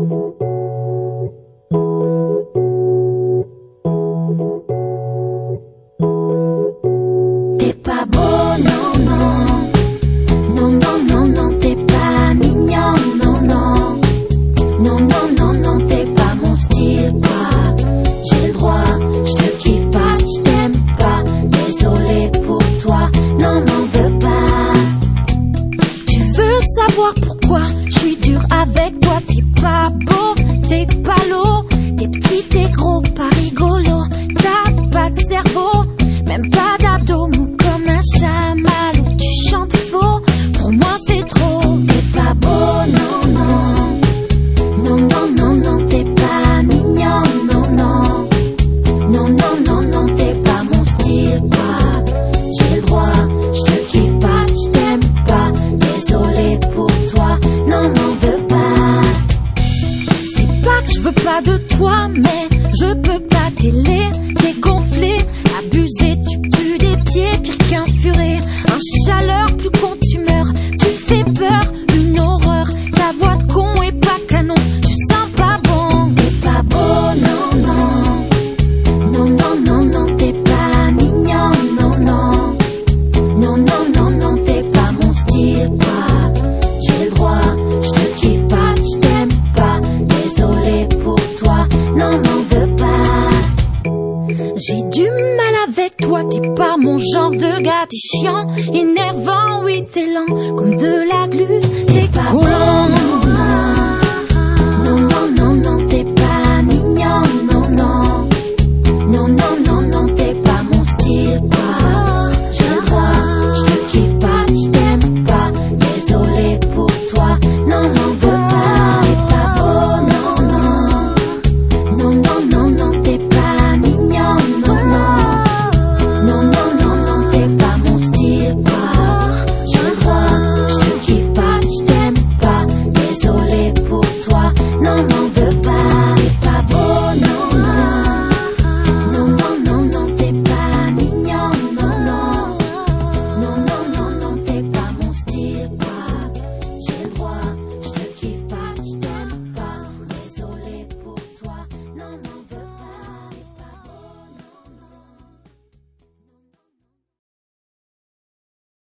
T'es pas beau, non, non. Non, non, non, non, t'es pas mignon, non, non. Non, non, non, non, t'es pas mon style, quoi. J'ai le droit, je te kiffe pas, je t'aime pas. Désolé pour toi, non, m'en veux pas. Tu veux savoir pourquoi je suis dur avec toi? T'es pas beau, t'es pas l'eau. T'es petit, t'es gros, pas rigolo. T'as pas de cerveau, même pas d'abdos, mou comme un chamal où tu chantes faux. Pour moi c'est trop. T'es pas beau, non, non. Non, non, non, non, t'es pas mignon, non, non. Non, non, non, non, t'es pas mon style, quoi. J'ai le droit, je te kiffe pas, je t'aime pas. Désolé pour toi, non, m'en veux pas. C'est pas que je veux pas de toi, mais je peux pas. T'es gonflé, abusé, tu pues des pieds, pire qu'un furet. Un chaleur, plus con tu meurs. Tu fais peur, une horreur. Ta voix de con est pas canon. Tu sens pas bon. T'es pas beau, non, non. Non, non, non, non, t'es pas mignon, non, non. Non, non, non, non, t'es pas mon style, quoi. J'ai le droit, je te kiffe pas, je t'aime pas. Désolé pour toi, non, m'en veux pas. J'ai du mal avec toi, t'es pas mon genre de gars. T'es chiant, énervant, oui t'es lent, comme de la glu. T'es pas collant.